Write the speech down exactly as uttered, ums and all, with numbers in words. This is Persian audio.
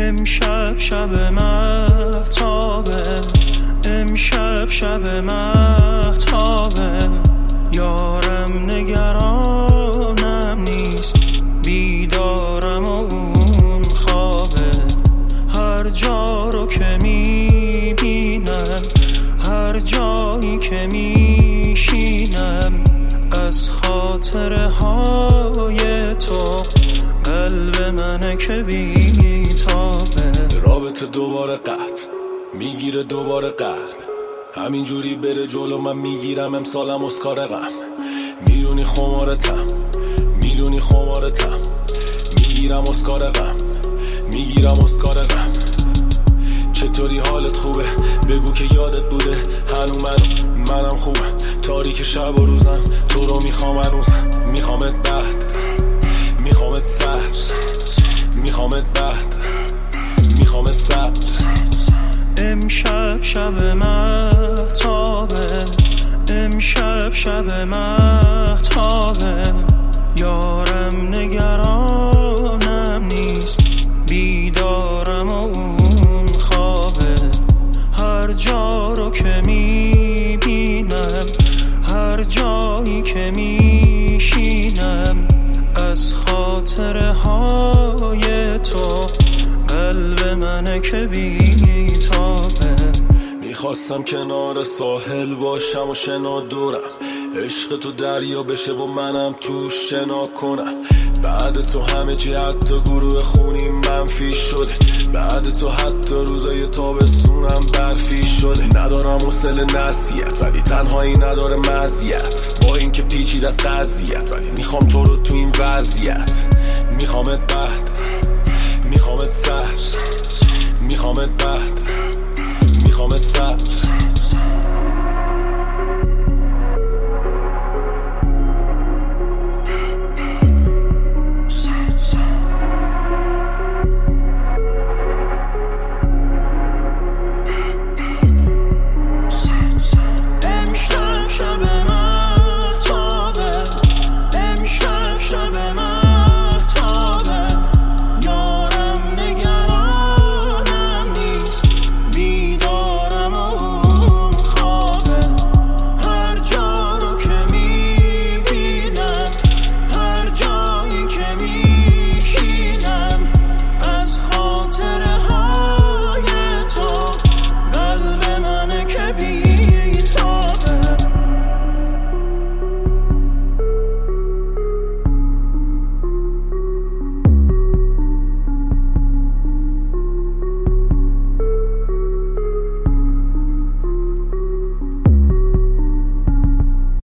امشب شب مهتابه، امشب شب مهتابه، یارم نگرانم نیست، بیدارم و اون خوابه. هر جا رو که میبینم، هر جایی که میشینم، از خاطره های تو قلب منه که بیتابه. رابطه دوباره قطع میگیره، دوباره قلب همینجوری بره جلو، من میگیرم امسالم اسکار غم. میدونی خمارتم، میدونی خمارتم، میگیرم اسکار غم، میگیرم اسکار غم. چطوری حالت خوبه؟ بگو که یادت بوده هنو منو منم خوبم. تاریک شب و روزم تو رو میخوام هنوز، میخوامت بعد، میخوامت سر، میخوامت بعد، میخوامت سر. امشب شب مهتابه، امشب شب مهتابه، یارم نگرانم نیست، بیدارم و اون خوابه. هر جا رو که میبینم، هر جایی که میشینم، از خاطره های تو قلب منه که بیتابه. میخواستم کنار ساحل باشم و شنا دورم، عشق تو دریا بشه و منم تو شنا کنم. بعد تو همه چی حتی گروه خونی منفی شده، بعد تو حتی روزای تابستونم برفی شده. ندارم حوصله نصیحت ولی تنهایی نداره مزیت، با این که پیچید از قضیت ولی میخوام تو رو تو این وضعیت، میخوامت بعد،